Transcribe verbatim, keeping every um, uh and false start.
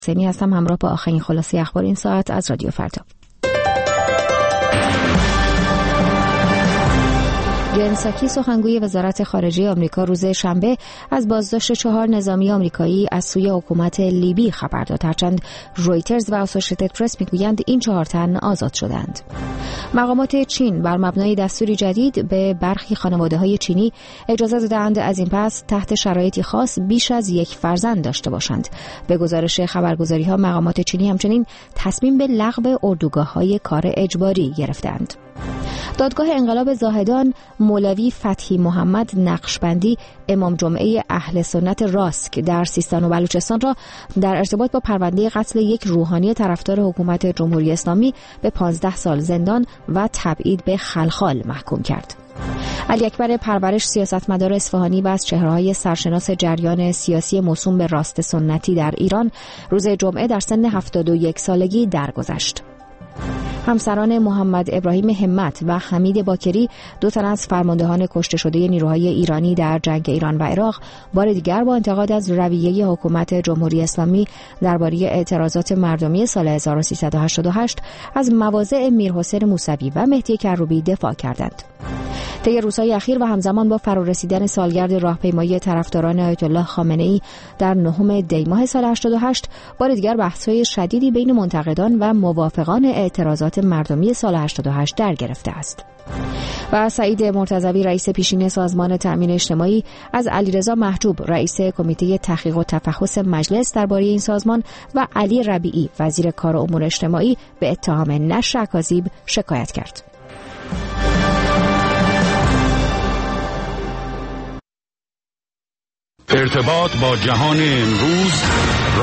سنی هستم، همراه با آخرین خلاصه اخبار این ساعت از رادیو فردا. جن ساکی سخنگوی وزارت خارجه آمریکا روز شنبه از بازداشت چهار نظامی آمریکایی از سوی حکومت لیبی خبر داد، هرچند رویترز و آسوشیتد پرس میگویند این چهار تن آزاد شدند. مقامات چین بر مبنای دستوری جدید به برخی خانواده‌های چینی اجازه دادند از این پس تحت شرایطی خاص بیش از یک فرزند داشته باشند. به گزارش خبرگزاری‌ها مقامات چینی همچنین تصمیم به لغو اردوگاه‌های کار اجباری گرفتند. دادگاه انقلاب زاهدان مولوی فتحی محمد نقشبندی امام جمعه اهل سنت راسک در سیستان و بلوچستان را در ارتباط با پرونده قتل یک روحانی طرفدار حکومت جمهوری اسلامی به پانزده سال زندان و تبعید به خلخال محکوم کرد. علی اکبر پرورش سیاستمدار اصفهانی و از چهره‌های سرشناس جریان سیاسی موسوم به راست سنتی در ایران روز جمعه در سن هفتاد و یک سالگی درگذشت. همسران محمد ابراهیم همت و حمید باکری، دو تن از فرماندهان کشته شده نیروهای ایرانی در جنگ ایران و عراق، بار دیگر با انتقاد از رویه حکومت جمهوری اسلامی درباره اعتراضات مردمی سال هزار و سیصد و هشتاد و هشت از مواضع میرحسین موسوی و مهدی کروبی دفاع کردند. طی روزهای اخیر و همزمان با فرارسیدن سالگرد راهپیمایی طرفداران آیت الله خامنه‌ای در نهم دی ماه سال هشتاد و هشت، بار دیگر بحث‌های شدیدی بین منتقدان و موافقان اعتراضات مردمی سال هشتاد و هشت در گرفته است. و سعید مرتضوی رئیس پیشین سازمان تأمین اجتماعی از علیرضا محجوب رئیس کمیته تحقیق و تفحص مجلس درباره این سازمان و علی ربیعی وزیر کار و امور اجتماعی به اتهام نشر اکاذیب شکایت کرد. ارتباط با جهان امروز